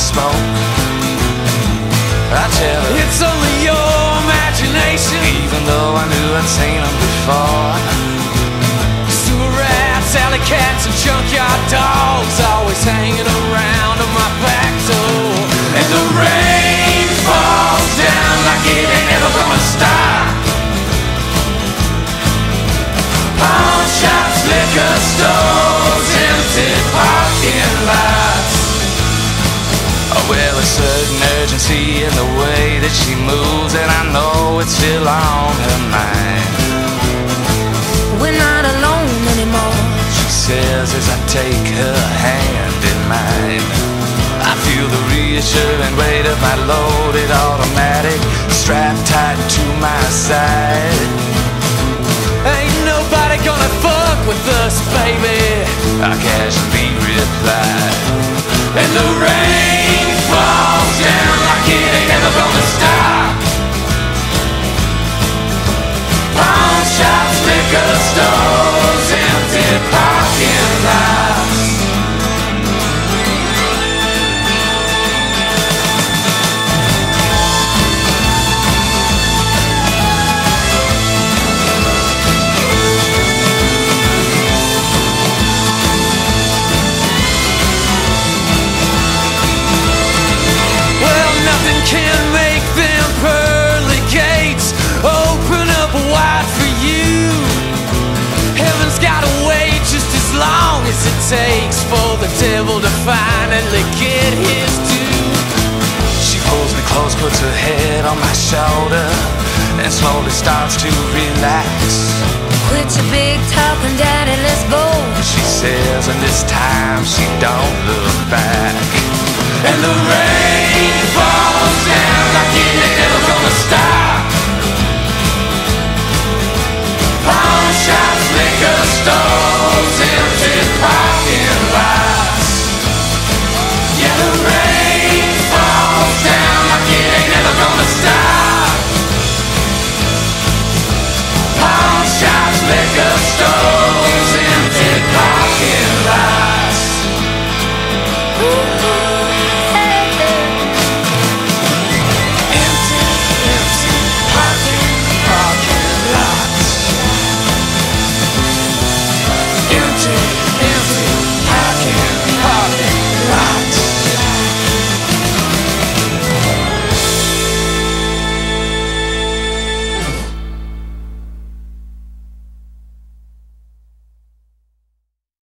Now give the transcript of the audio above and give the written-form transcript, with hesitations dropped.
smoke. I tell her it's only your imagination, even though I knew I'd seen them before. Sewer rats, alley cats, and junkyard dogs always hanging around on my back door. And the rain falls down like it ain't ever gonna stop. Pawn shops, liquor stores, empty parking lots. Oh, well, a certain urgency in the way that she moves, and I know it's still on her mind. We're not alone anymore, she says as I take her hand in mine. I feel the reassuring weight of my loaded automatic strapped tight to my side. Ain't nobody gonna fuck with us, baby, I casually replied. And the rain falls down like it ain't ever gonna stop. Pawn shops, liquor stores, empty parking lots. can make them pearly gates open up wide for you. Heaven's gotta wait just as long as it takes for the devil to finally get his due. She pulls me close, puts her head on my shoulder, and slowly starts to relax. Quit your big talking, daddy, let's go, she says, and this time she don't look back. And the rain